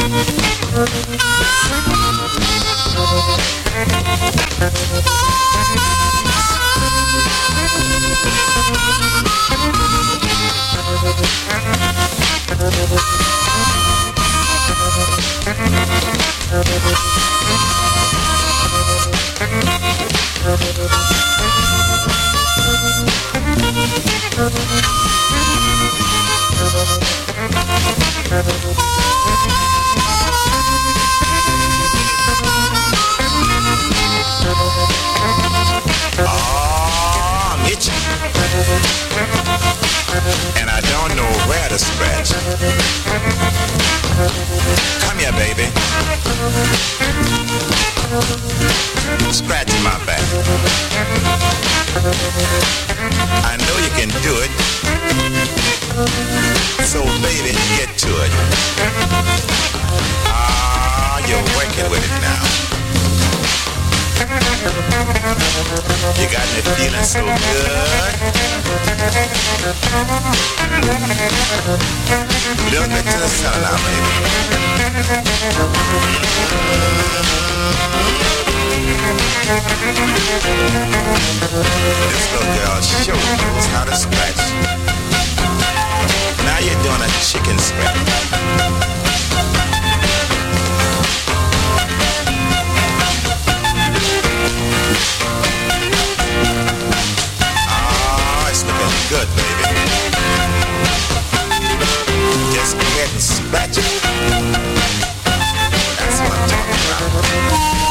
I'm itching, and I don't know where to scratch. Come here, baby. Scratch my back. I know you can do it. So, baby, get to it. You're working with it now. You got me feeling so good. Look at the sun now, baby. This little girl sure knows how to scratch. Now you're doing a chicken scratch. Good, baby. Just go ahead and scratch it. That's what I'm talking about.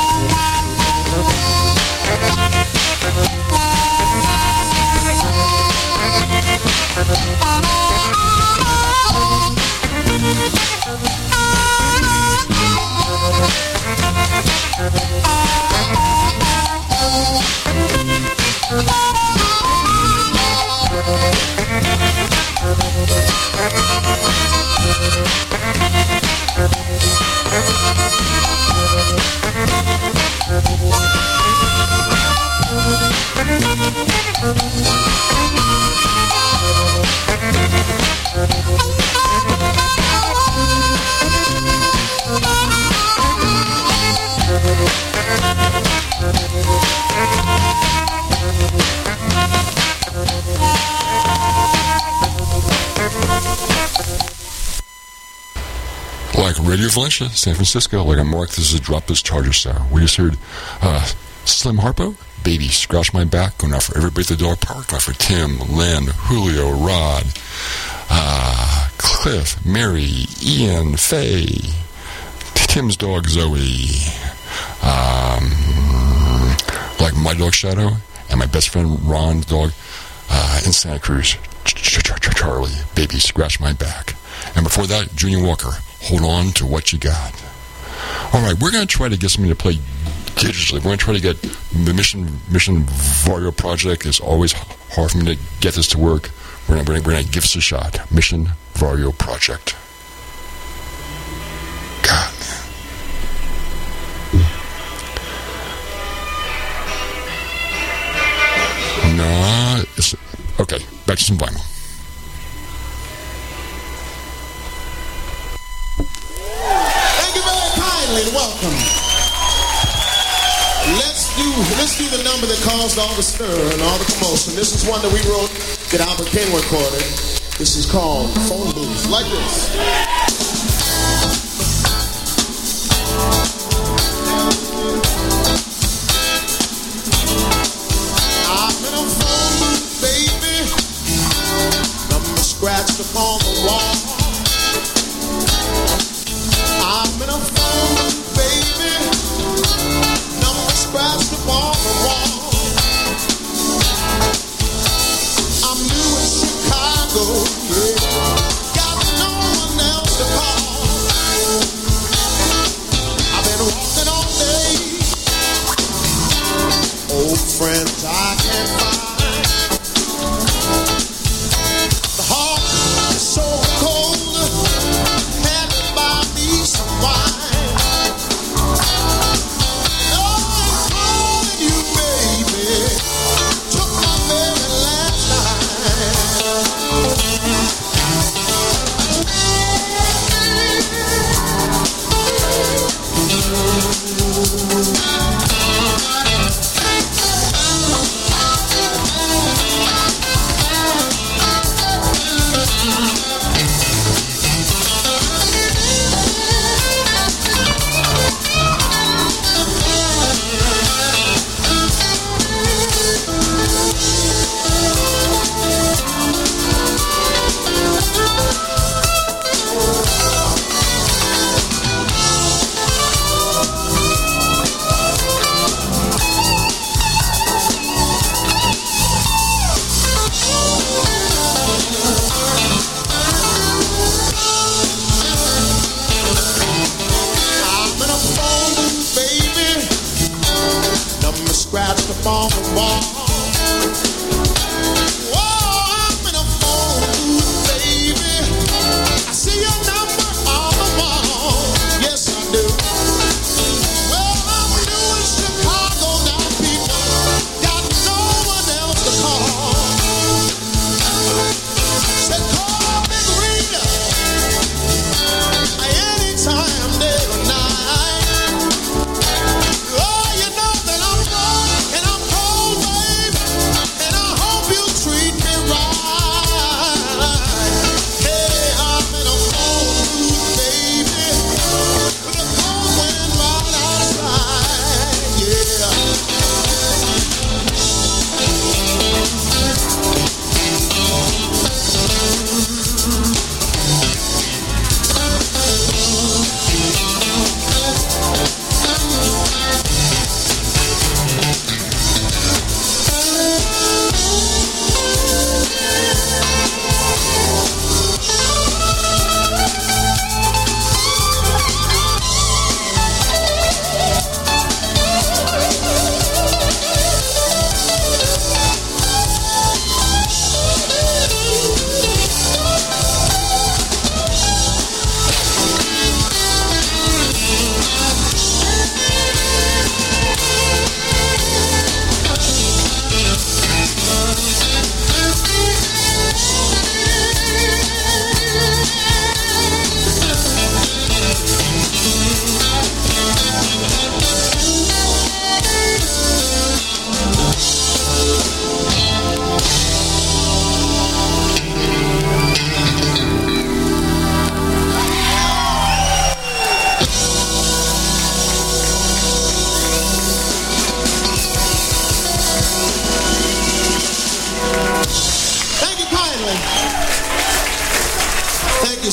Radio Valencia, San Francisco, like I'm Mark, this is Drop This Charger Star. We just heard Slim Harpo, Baby, Scratch My Back, going out for everybody at the dog park, going out for Tim, Len, Julio, Rod, Cliff, Mary, Ian, Faye, Tim's dog Zoe, like my dog Shadow, and my best friend Ron's dog in Santa Cruz, Charlie, Baby, Scratch My Back. And before that, Junior Walker, Hold On to What You Got. All right, we're going to try to get something to play digitally. We're going to try to get the Mission Vario project. It's always hard for me to get this to work. We're going to give this a shot. Mission Vario project. God, man. No, it's okay. Back to some vinyl. And welcome. Let's do the number that caused all the stir and all the commotion. This is one that we wrote that Albert King recorded. This is called Phone Booth. Like this. I'm in a phone booth, baby. Number scratched upon the wall. I'm in a phone booth, baby. Number scratched upon the wall. I'm new in Chicago, yeah. Got no one else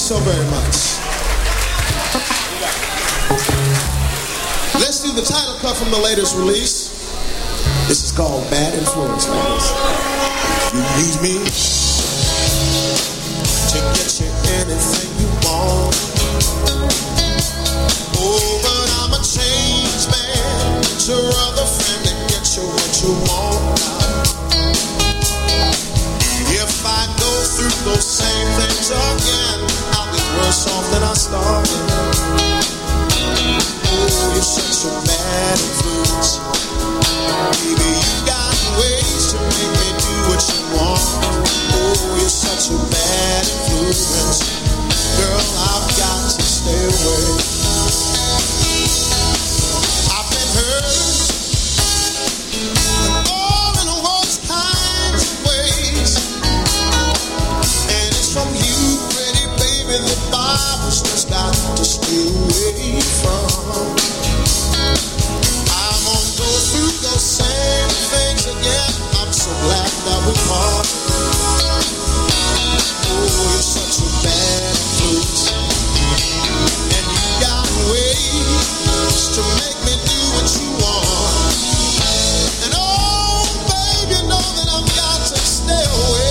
so very much. Let's do the title cut from the latest release. This is called Bad Influence, ladies. You need me to get you anything you want. Oh, but I'm a changed man. Get your other friend and get you what you want now. If I go through those same things again, I'll be worse off than I started. Oh, you're such a bad influence. Baby, you got ways to make me do what you want. Oh, you're such a bad influence. Girl, I've got to stay away. I've been hurt all in the worst kinds of ways. And it's from you, pretty baby, the Bible's just got to stay away from. I'm gonna go through those same things again. I'm so glad that we parted. Oh, you're such a bad influence. And you got ways to make me do what you want. And oh, babe, you know that I've got to stay away.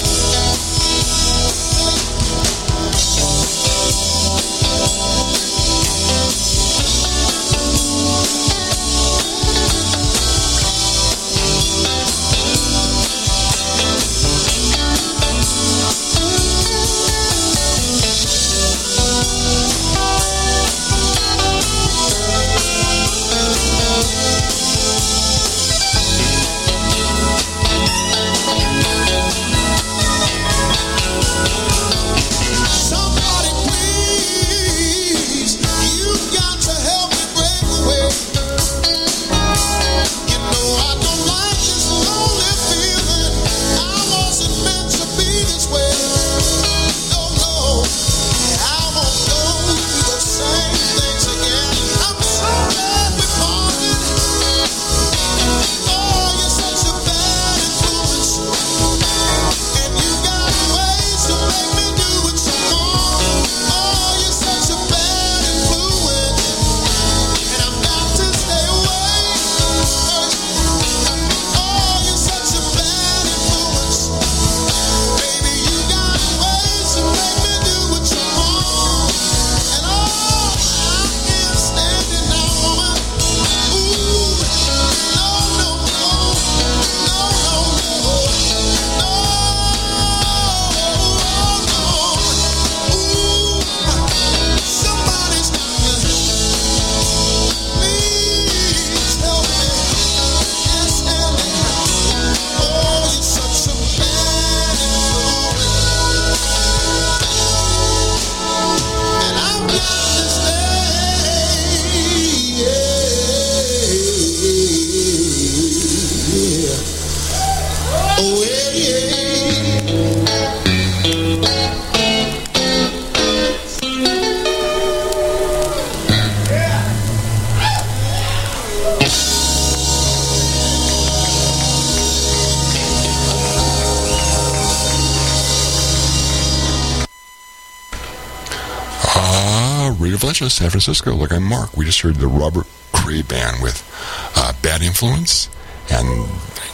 San Francisco. Look, I'm Mark. We just heard the Robert Cray Band with Bad Influence and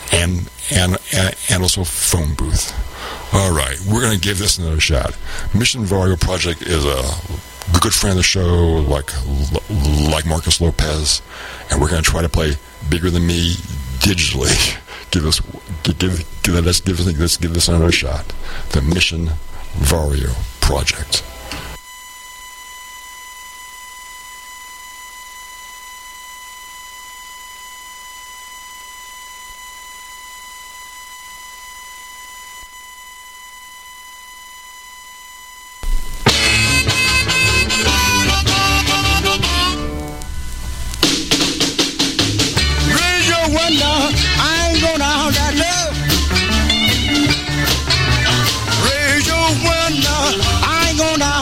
also Phone Booth. All right, we're going to give this another shot. Mission Vario Project is a good friend of the show, like Marcus Lopez, and we're going to try to play Bigger Than Me digitally. Let's give this another shot. The Mission Vario Project. I ain't gonna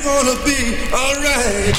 gonna be alright.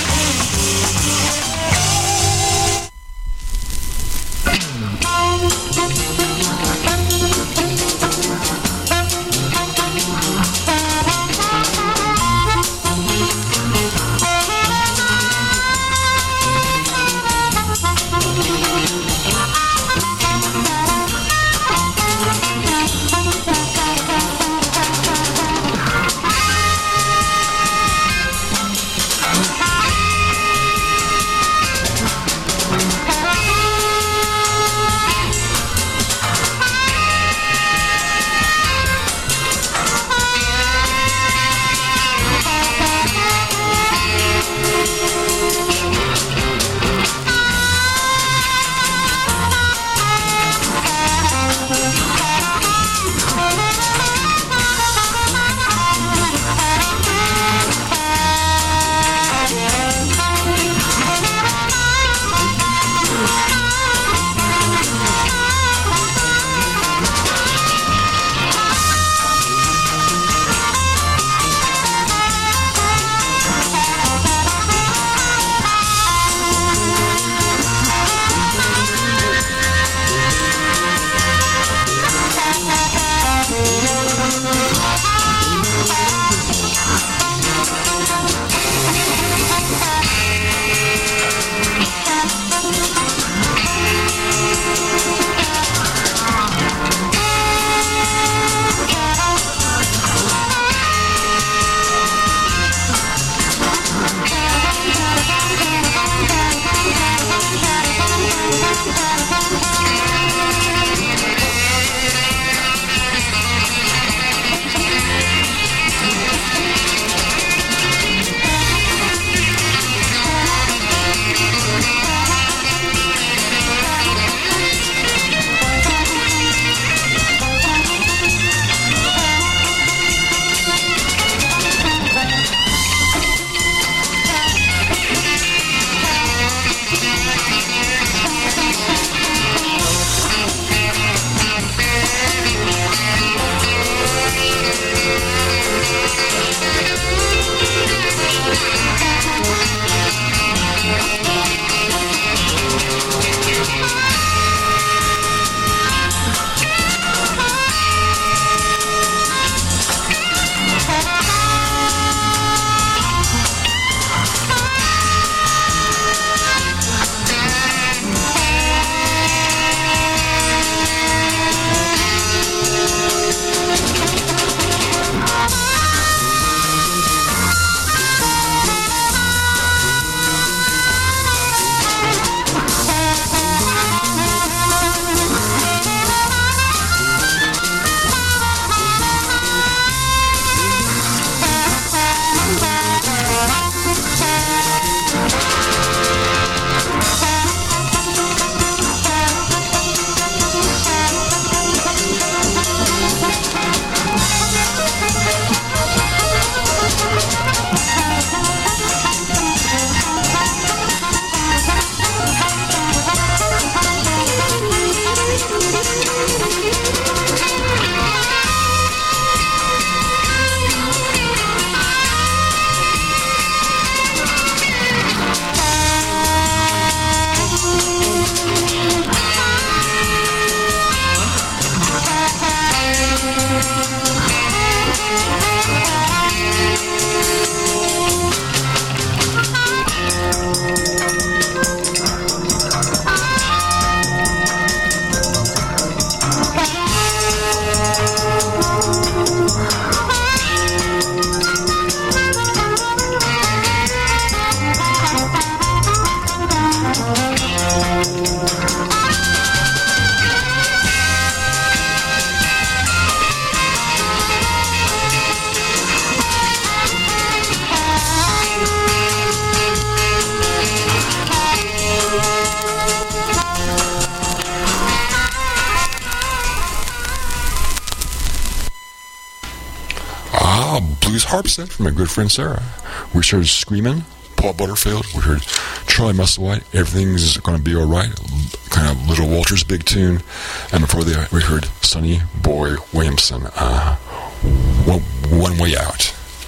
Blues harp set from my good friend Sarah. We heard Screamin', Paul Butterfield. We heard Charlie Musselwhite, Everything's Gonna Be Alright, kind of Little Walter's big tune. And before that, we heard Sonny Boy Williamson, One Way Out.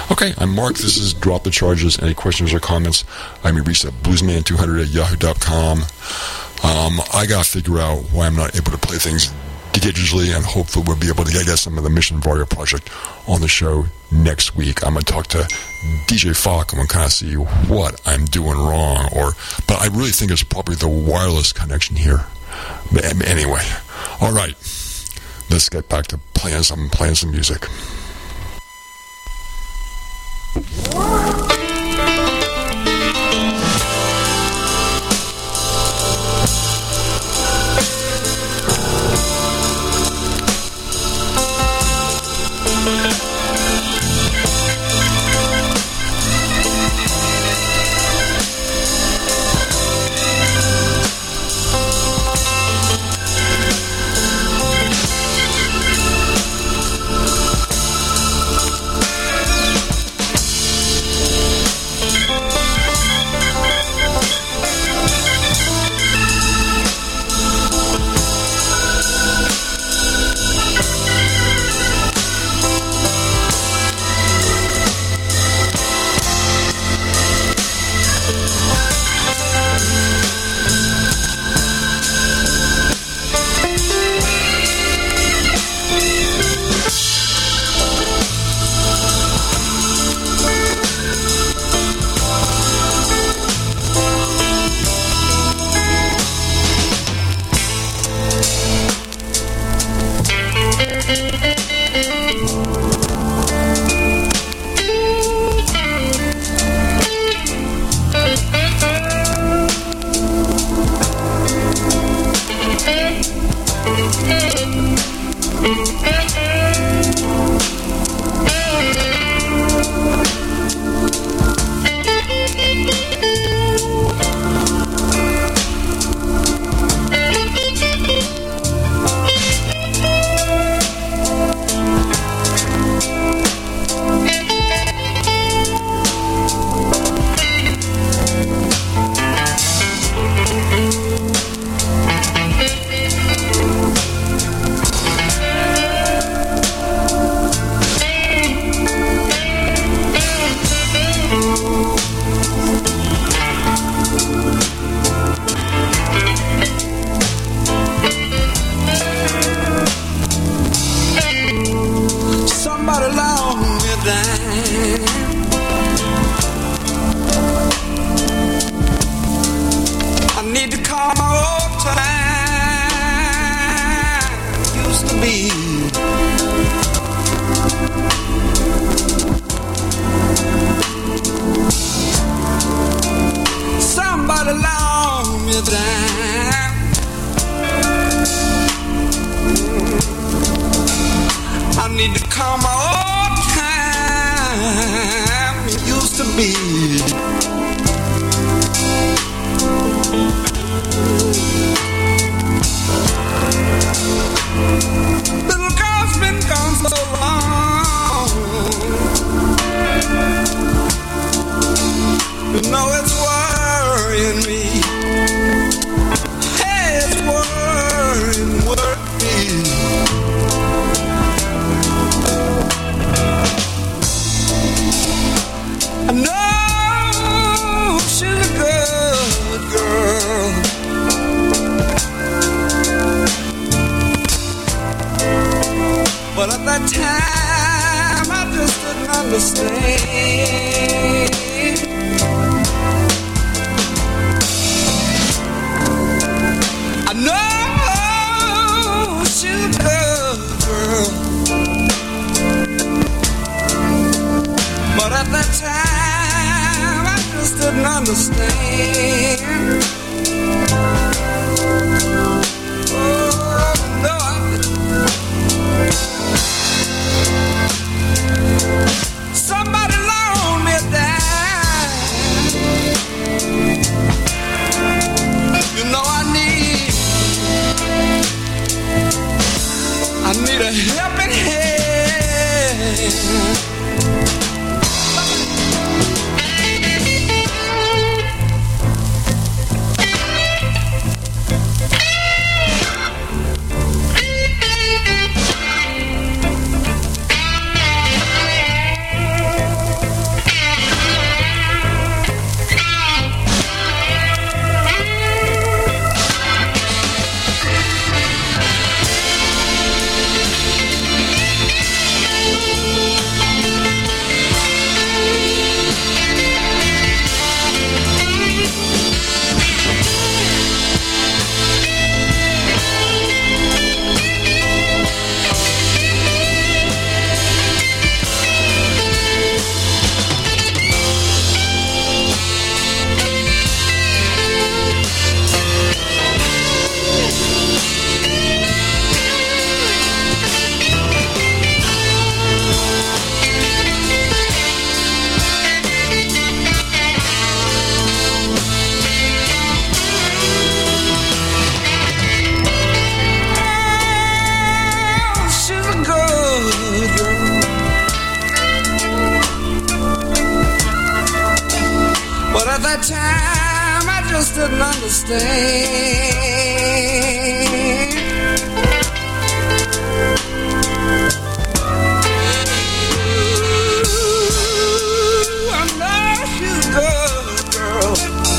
Okay, I'm Mark. This is Drop the Charges. Any questions or comments, I may reach at bluesman200@yahoo.com. I got to figure out why I'm not able to play things digitally, and hopefully we'll be able to get some of the Mission Vario project on the show next week. I'm going to talk to DJ Falk and we'll kind of see what I'm doing wrong. But I really think it's probably the wireless connection here. But anyway, all right, let's get back to playing some music. that time I just didn't understand. Ooh, I know she's good, girl.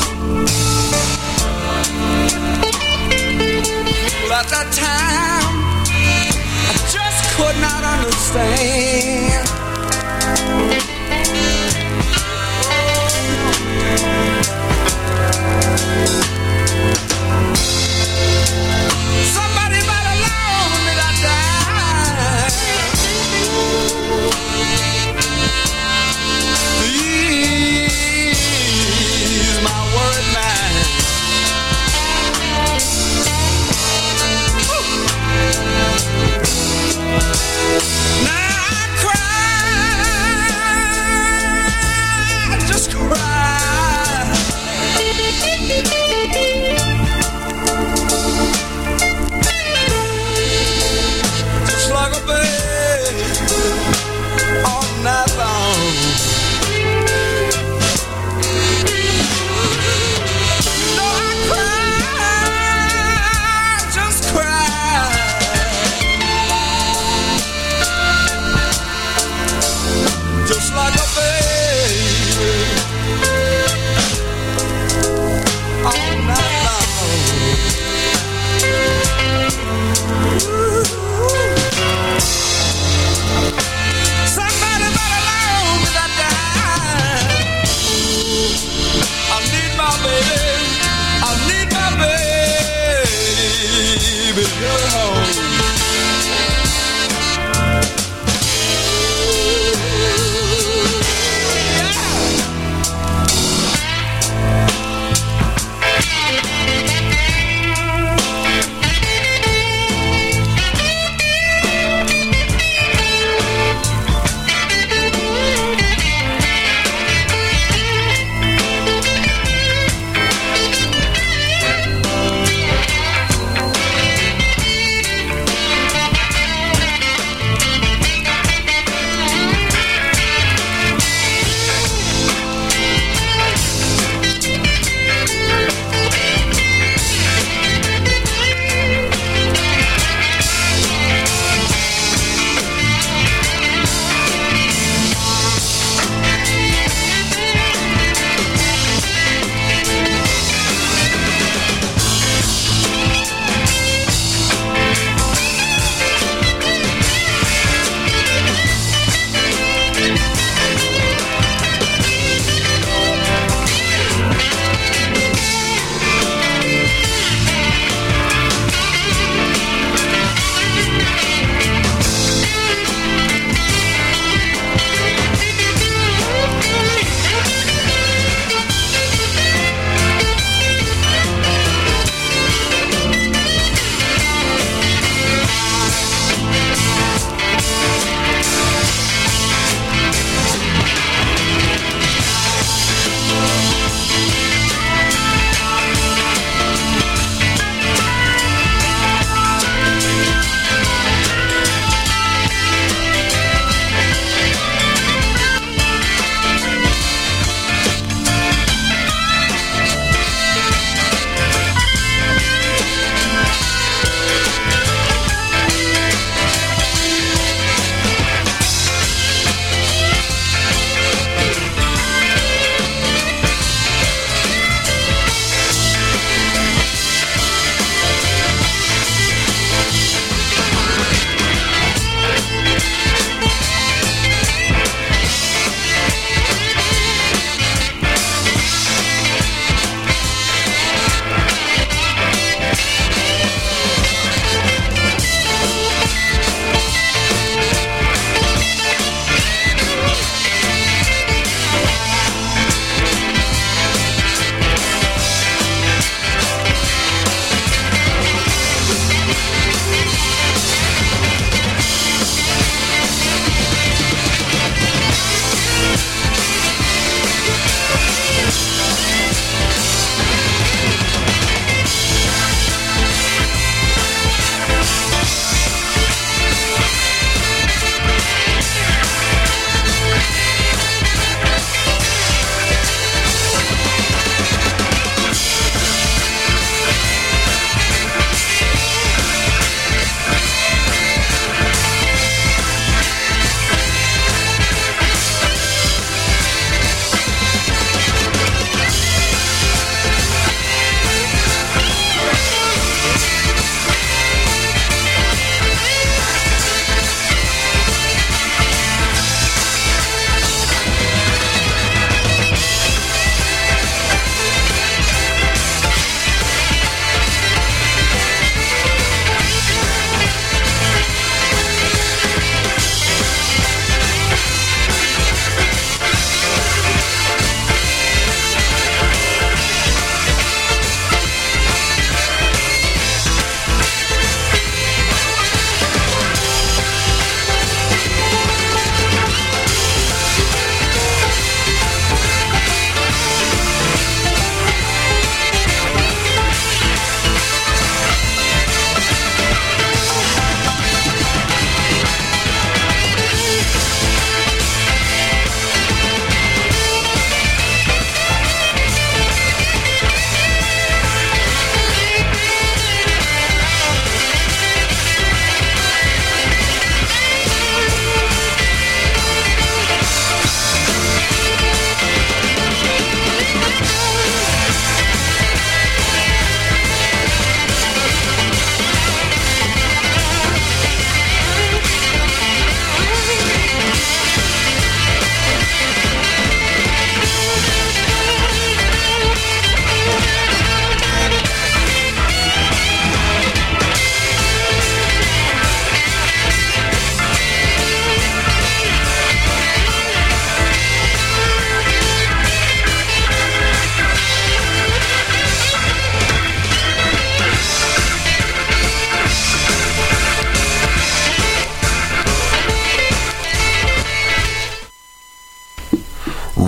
But at that time I just could not understand. Somebody better loan me that dime. Please, my worried mind. Now I cry, just cry. Just like a baby all night long. No, I cry, just cry. Just like a baby all night long. Somebody better learn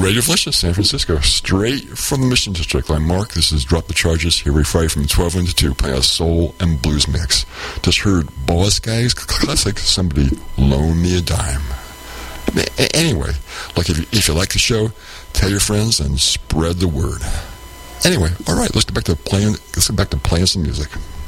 Radio Delicious, San Francisco, straight from the Mission District. I'm Mark. This is Drop the Charges here every Friday from 12 to 2, playing a soul and blues mix. Just heard Boss Guy's classic, Somebody Loan Me a Dime. Anyway, like if you like the show, tell your friends and spread the word. Anyway, all right, let's get back to playing some music.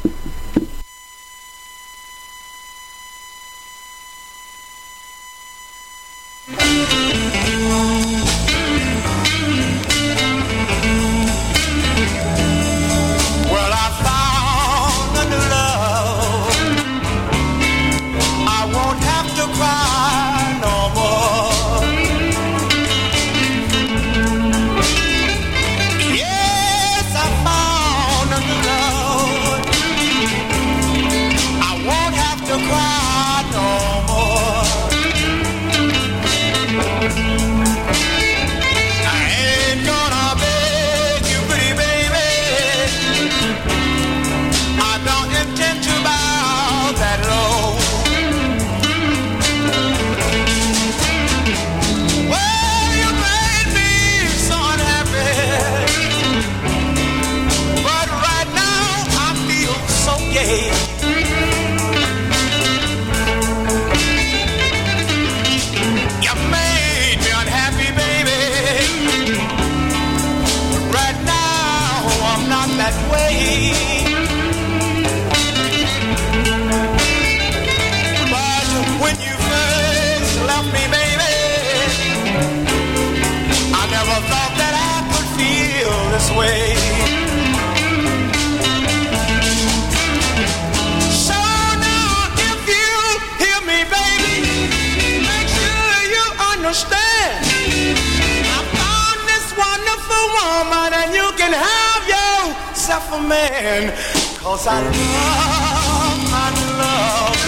A man, 'cause I love my love.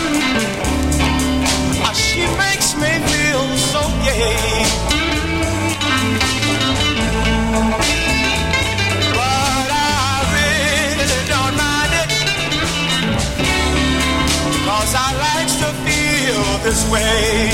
She makes me feel so gay. But I really don't mind it, 'cause I like to feel this way.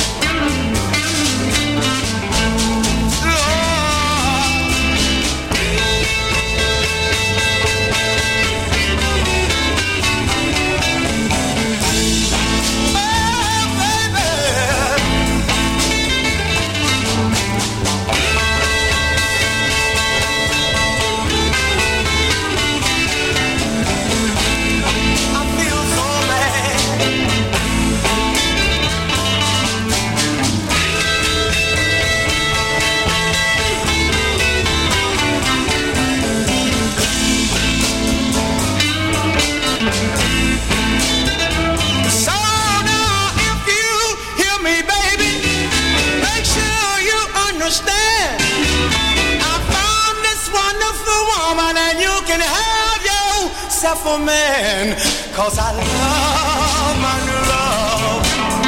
For man, 'cause I love my love.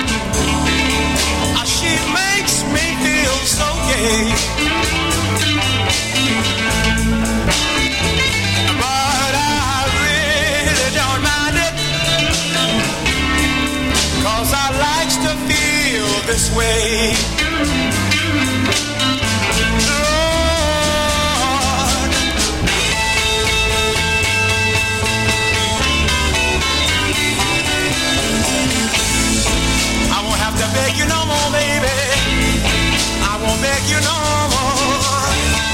She makes me feel so gay. But I really don't mind it, 'cause I like to feel this way. Beg you no more, baby. I won't beg you no more.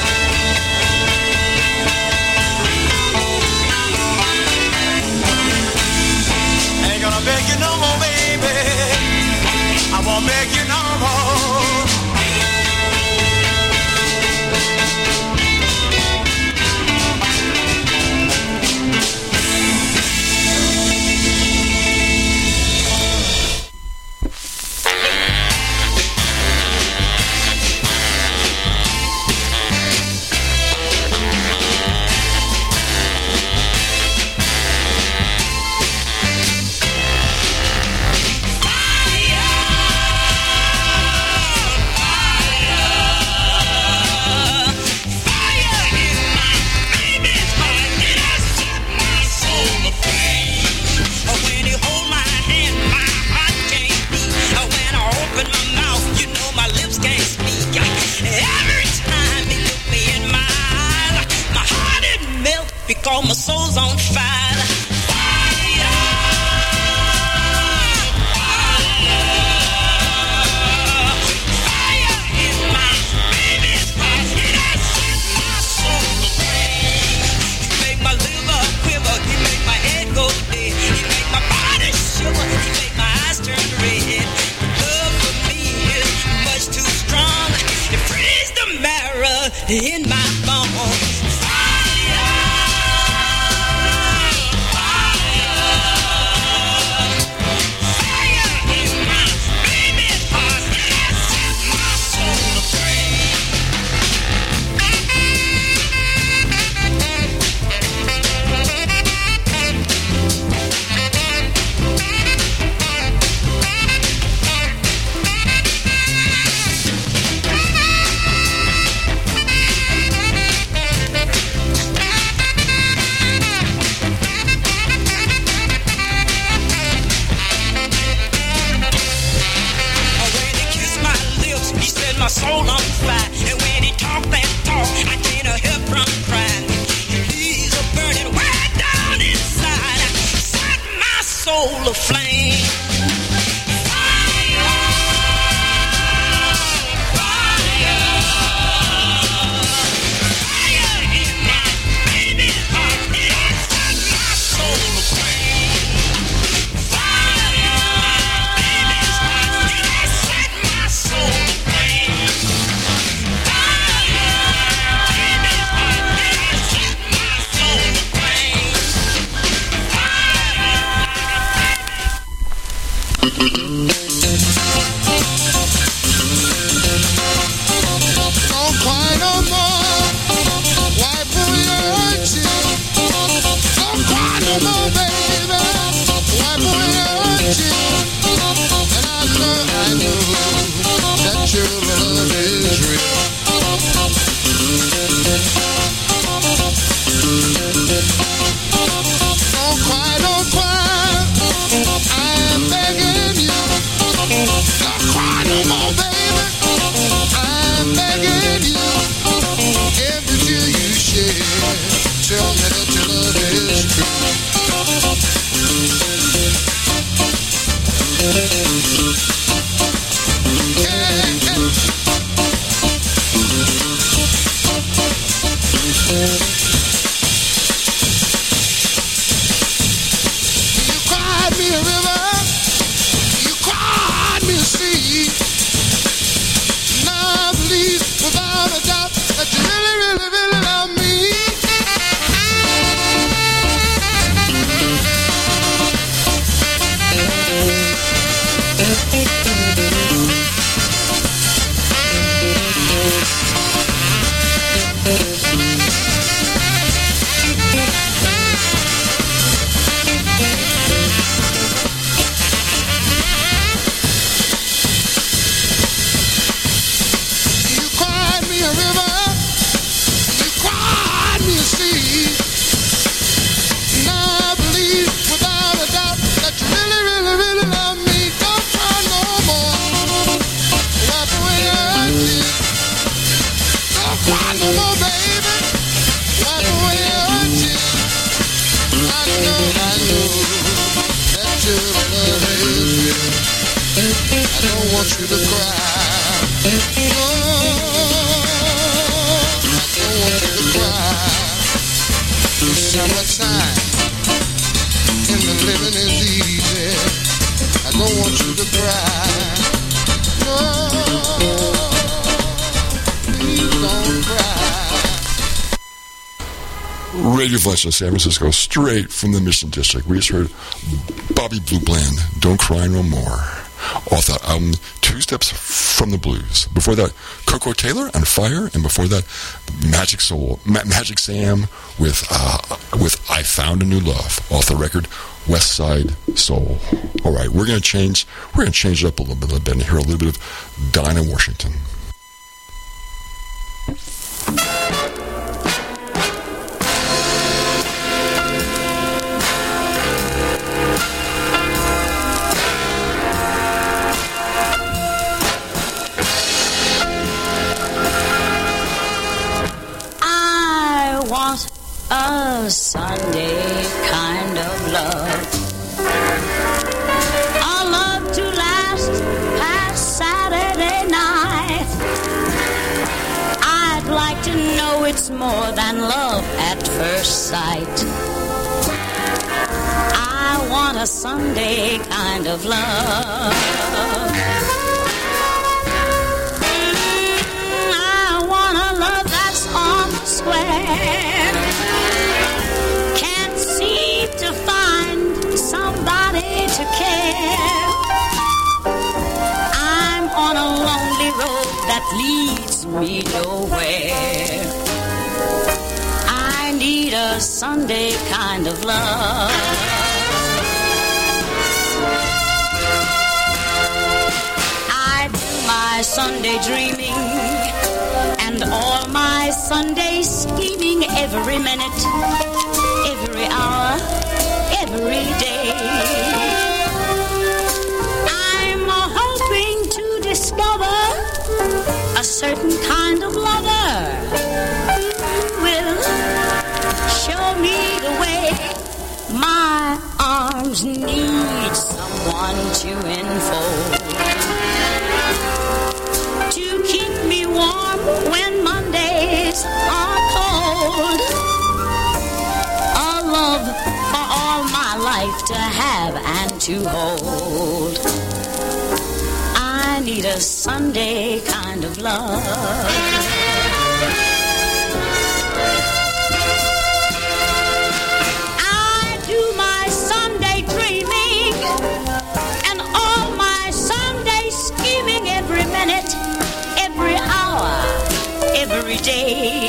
Ain't gonna beg you no more, baby. I won't beg you no more. in my bones. My soul on fire, and when he talk that talk, I can't help from crying. He's a burning way down inside, set my soul aflame. Don't cry no more. Wipe away your tears. Don't cry no more, baby. Wipe away your tears. And I know that your love is real. Don't cry, don't cry. I am begging you. Don't cry no more, baby. I'm begging you. Every tear you shed, tell me that your love is true. You cried me a river. You cried me a sea. Now I believe without a doubt that you really, really, really love me. You cried me a river. You cried me a sea. Now I believe without a doubt that you really, really, really love me. Don't cry no more. Wipe away your tears. Don't cry no more, baby. Wipe away your tears. I know that your love is real. I don't want you to cry. No, I don't want you to cry. Summertime and the living is easy. I don't want you to cry. No, please don't cry. Radio Voice of San Francisco, straight from the Mission District. We just heard Bobby Blue Bland, Don't Cry No More, off that album Two Steps from the Blues. Before that, Coco Taylor on Fire, and before that, Magic Sam with I Found a New Love, off the record West Side Soul. All right, we're gonna change it up a little bit and hear a little bit of Dinah Washington. A Sunday kind of love, a love to last past Saturday night. I'd like to know it's more than love at first sight. I want a Sunday kind of love. I want a love that's elsewhere. Can't seem to find somebody to care. I'm on a lonely road that leads me nowhere. I need a Sunday kind of love. I do my Sunday dreaming and all my Sunday scheming every minute, every hour, every day. I'm hoping to discover a certain kind of lover who will show me the way. My arms need someone to enfold, to keep me warm when Mondays are cold. A love for all my life to have and to hold. I need a Sunday kind of love. I do my Sunday dreaming and all my Sunday scheming every minute, every hour, every day.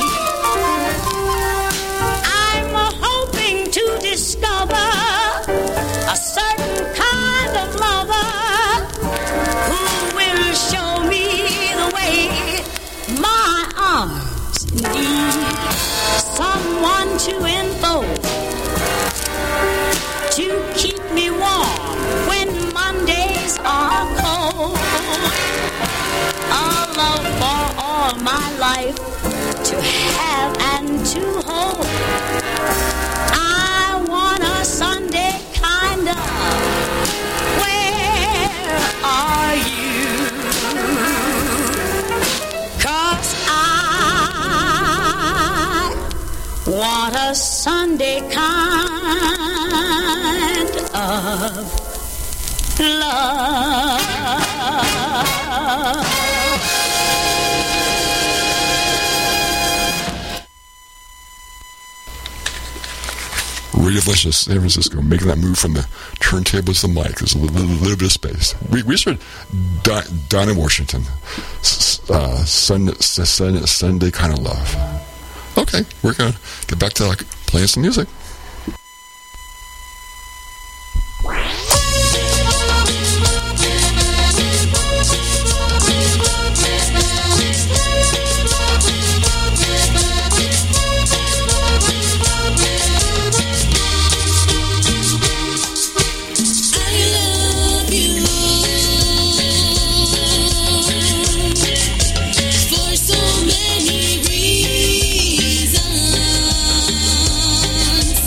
I'm hoping to discover a certain kind of lover who will show me the way. My arms need someone to enfold, to keep me warm when Mondays are cold. A love for all my life to have and to hold. I want a Sunday kind of. Where are you? 'Cause I want a Sunday kind of love. Radio Delicious, San Francisco, making that move from the turntables to the mic. There's a little bit of space. We started down in Washington. Sunday kind of love. Okay, we're going to get back to playing some music. For so many reasons.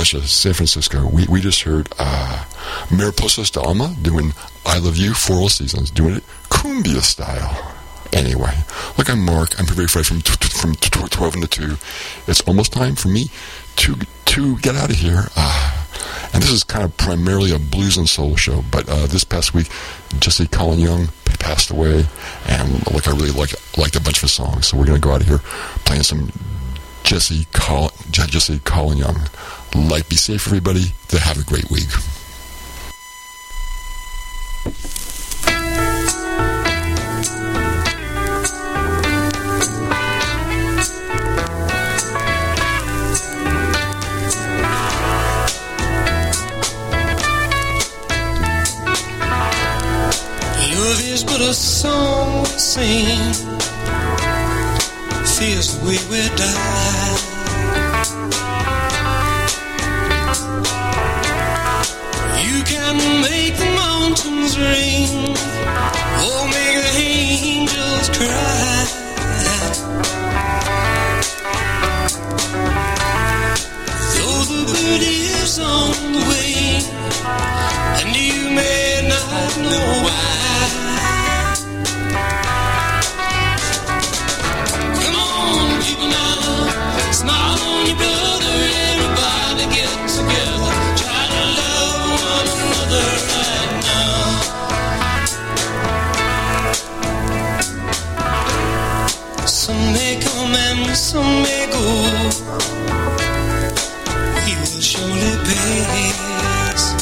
Valencia, San Francisco. We just heard Mariposas de Alma doing I Love You for All Seasons, doing it cumbia style. Anyway, look, I'm Mark. I'm very fresh from 12 into 2. It's almost time for me to get out of here. And this is kind of primarily a blues and soul show, but this past week, Jesse Colin Young passed away, and I really liked a bunch of his songs, so we're going to go out of here playing some Jesse Colin Young. Be safe, everybody. Have a great week. Love is but a song we sing, feels the way we die. You can make the mountains ring, or make the angels cry. Though the bird is on the wing, and you may not know why. Come on, people now, smile on your brother, everybody get together, try to love one another right now. Some may come and some may go, we will surely pass.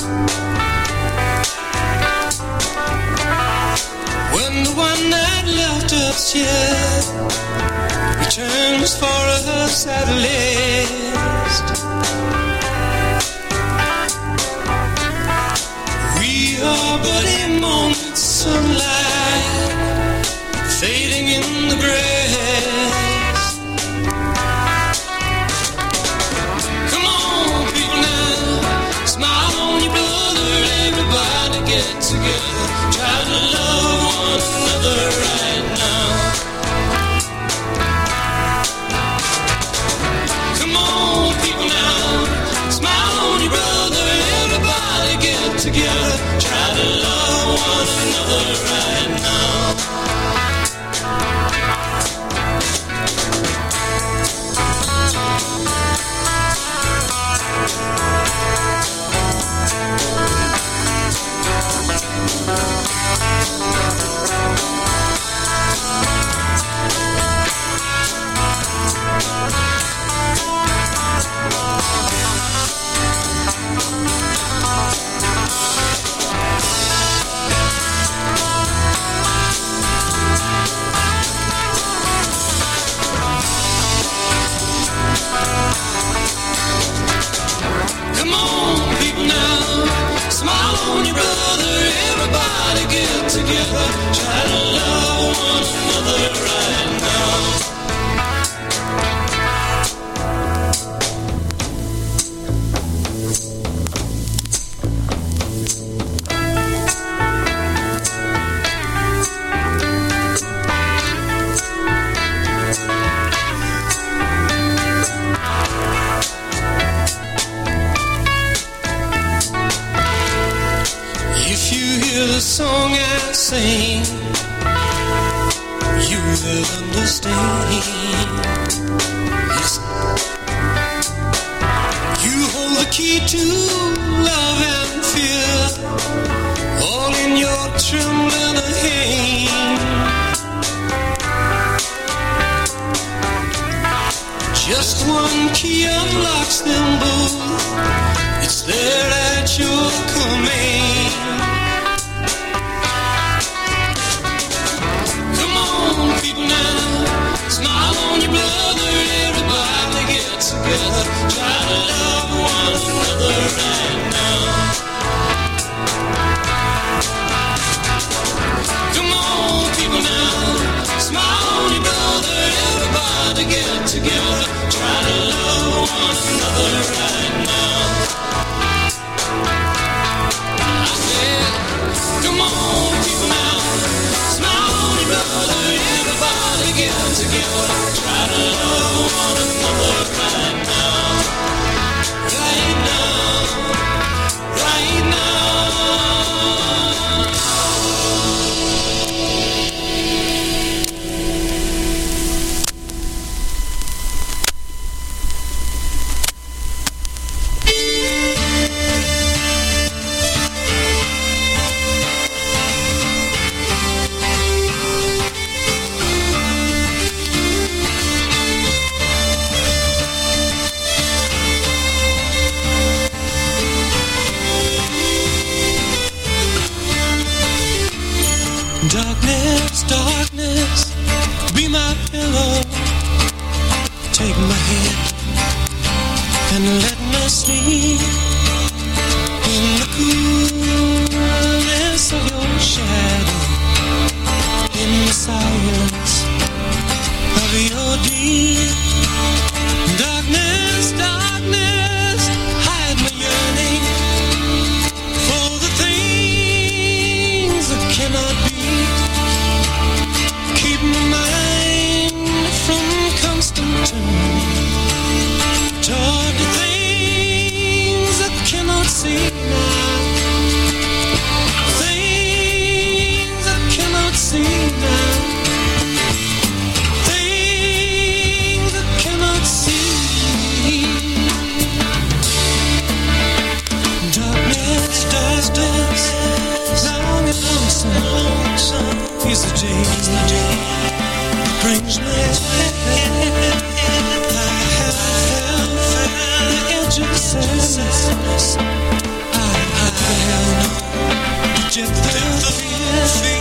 When the one that left us here returns for us at last, we are but a moment's sunlight fading in the grass. Come on, people now, smile on your brother, everybody get together, try to love one another right now. Come on, people now, smile on your brother, everybody get together, try to love one another right now. Come on, people now, smile on your brother, everybody get together, try to love one another right now. If you hear the song I sing, you will understand. Listen. You hold the key to love and fear, all in your trembling hand. Just one key unlocks them both, it's there at your command. Come on, people now, smile on your brother, everybody get together, try to love one another right now. Come on, people now, smile on your brother, everybody get together, try to love one another right now. I said, come on, people now, smile on your brother, everybody get together, try to love one another right now. Darkness, darkness, be my pillow. Take my hand and let me sleep in the coolness of your shadow, in the silence of your deep. Darkness, darkness, hide my yearning for the things that cannot be. Keep my mind from constant turning toward the things I cannot see now. Things I cannot see now. Things I cannot see. Darkness, darkness, long and lonesome is the day brings me. I have felt the edge of sadness. I have no depth of fear.